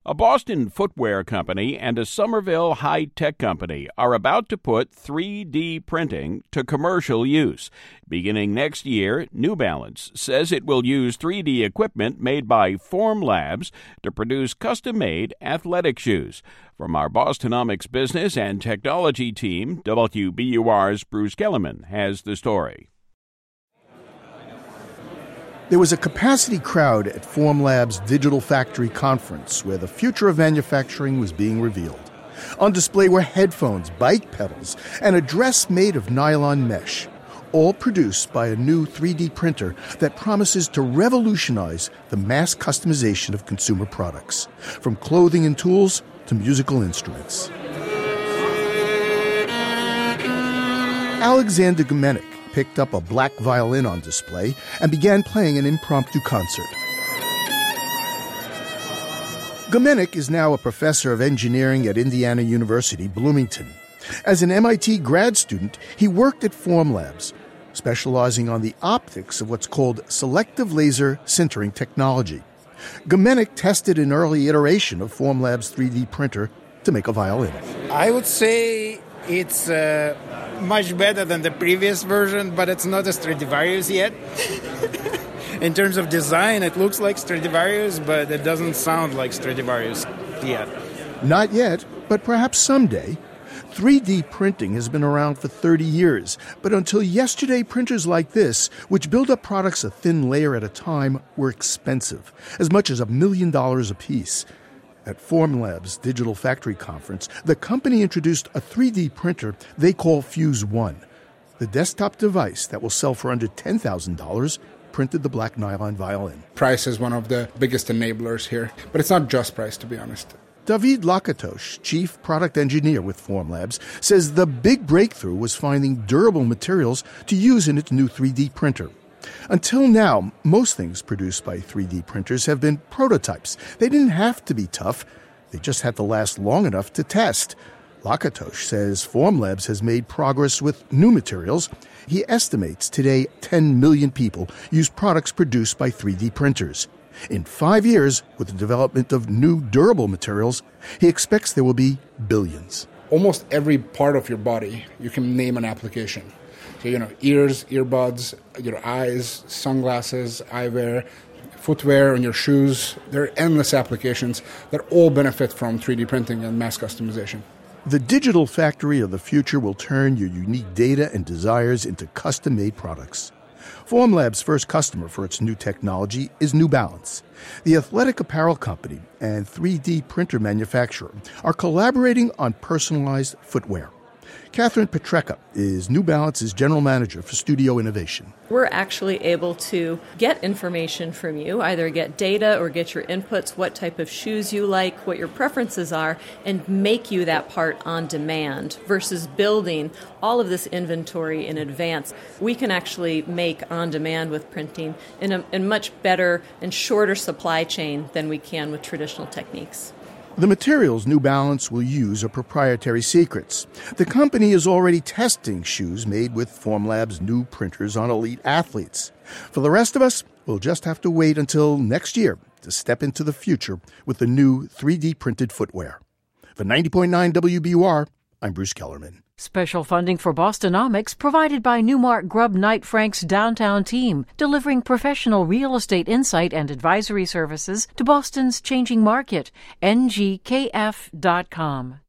A Boston footwear company and a Somerville high-tech company are about to put 3D printing to commercial use. Beginning next year, New Balance says it will use 3D equipment made by Formlabs to produce custom-made athletic shoes. From our Bostonomics business and technology team, WBUR's Bruce Kellerman has the story. There was a capacity crowd at Formlabs' Digital Factory Conference where the future of manufacturing was being revealed. On display were headphones, bike pedals, and a dress made of nylon mesh, all produced by a new 3D printer that promises to revolutionize the mass customization of consumer products, from clothing and tools to musical instruments. Alexander Gumenik picked up a black violin on display and began playing an impromptu concert. Gumenik is now a professor of engineering at Indiana University, Bloomington. As an MIT grad student, he worked at Formlabs, specializing on the optics of what's called selective laser sintering technology. Gumenik tested an early iteration of Formlabs' 3D printer to make a violin. I would say it's much better than the previous version, but it's not a Stradivarius yet. In terms of design, it looks like Stradivarius, but it doesn't sound like Stradivarius yet. Not yet, but perhaps someday. 3D printing has been around for 30 years, but until yesterday, printers like this, which build up products a thin layer at a time, were expensive, as much as $1 million apiece. At Formlabs' Digital Factory Conference, the company introduced a 3D printer they call Fuse One. The desktop device that will sell for under $10,000 printed the black nylon violin. Price is one of the biggest enablers here, but it's not just price, to be honest. David Lakatosh, chief product engineer with Formlabs, says the big breakthrough was finding durable materials to use in its new 3D printer. Until now, most things produced by 3D printers have been prototypes. They didn't have to be tough. They just had to last long enough to test. Lakatosh says Formlabs has made progress with new materials. He estimates today 10 million people use products produced by 3D printers. In 5 years, with the development of new durable materials, he expects there will be billions. Almost every part of your body, you can name an application. So, ears, earbuds, your eyes, sunglasses, eyewear, footwear, and your shoes. There are endless applications that all benefit from 3D printing and mass customization. The digital factory of the future will turn your unique data and desires into custom-made products. Formlabs' first customer for its new technology is New Balance. The athletic apparel company and 3D printer manufacturer are collaborating on personalized footwear. Catherine Petreka is New Balance's general manager for Studio Innovation. We're actually able to get information from you, either get data or get your inputs, what type of shoes you like, what your preferences are, and make you that part on demand versus building all of this inventory in advance. We can actually make on demand with printing in a much better and shorter supply chain than we can with traditional techniques. The materials New Balance will use are proprietary secrets. The company is already testing shoes made with Formlabs' new printers on elite athletes. For the rest of us, we'll just have to wait until next year to step into the future with the new 3D printed footwear. For 90.9 WBUR, I'm Bruce Kellerman. Special funding for Bostonomics provided by Newmark Grubb Knight Frank's downtown team, delivering professional real estate insight and advisory services to Boston's changing market. ngkf.com.